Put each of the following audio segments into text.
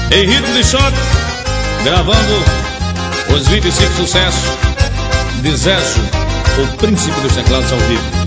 Em ritmo de choque, gravando os 25 sucessos de Zécio, o príncipe dos teclados ao vivo.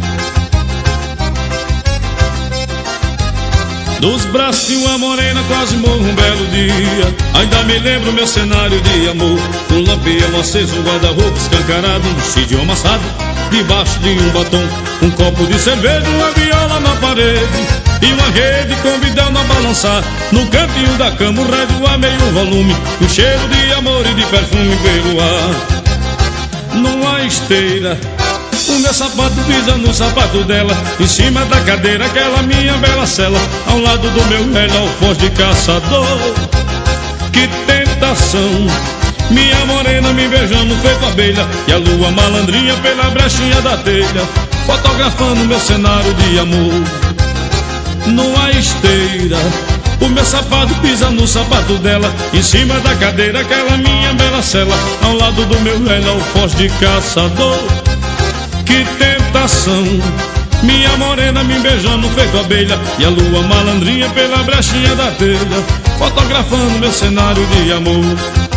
Dos braços de uma morena quase morro um belo dia. Ainda me lembro meu cenário de amor. Um lampião aceso, um guarda-roupa escancarado, um vestido amassado debaixo de um batom, um copo de cerveja, uma viola na parede e uma rede com bidão a balançar. No cantinho da cama o rádio a meio volume, um cheiro de amor e de perfume pelo ar. Numa esteira o meu sapato pisa no sapato dela, em cima da cadeira aquela minha bela cela, ao lado do meu velho alfoz de caçador. Que tentação, minha morena me beijando feito abelha, e a lua malandrinha pela brechinha da telha, fotografando meu cenário de amor. Numa esteira o meu sapato pisa no sapato dela, em cima da cadeira aquela minha bela cela, ao lado do meu velho alfoz de caçador. Que tentação, minha morena me beijando feito abelha, e a lua malandrinha pela brechinha da telha, fotografando meu cenário de amor.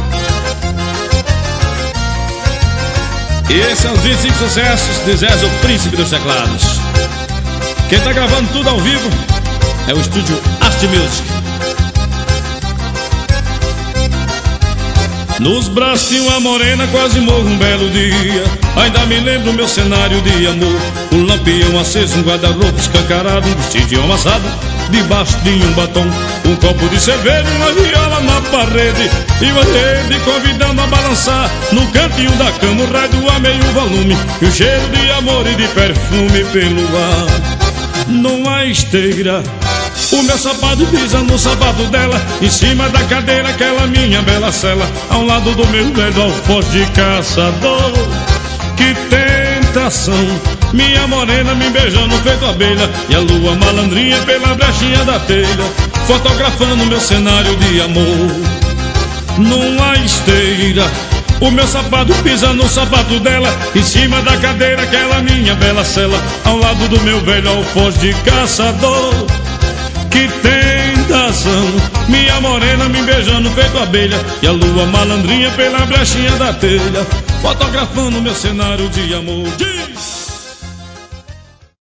E esses são os 25 sucessos de Zécio, o príncipe dos teclados. Quem tá gravando tudo ao vivo é o estúdio Art Music. Nos braços de uma morena quase morro um belo dia. Ainda me lembro meu cenário de amor. Um lampião aceso, um guarda-roupa escancarado, um vestido amassado debaixo de um batom, um copo de cerveja, uma viola na parede e uma rede convidando a balançar. No cantinho da cama o rádio a meio volume, e um cheiro de amor e de perfume pelo ar. Numa esteira o meu sapato pisa no sapato dela, em cima da cadeira aquela minha bela cela, ao lado do meu velho alfoz de caçador. Que tentação, minha morena me beijando feito abelha, e a lua malandrinha pela brechinha da telha, fotografando meu cenário de amor. Numa esteira o meu sapato pisa no sapato dela, em cima da cadeira aquela minha bela cela, ao lado do meu velho alfoz de caçador. Que tentação, minha morena me beijando feito abelha, e a lua malandrinha pela brechinha da telha, fotografando meu cenário de amor. Diz!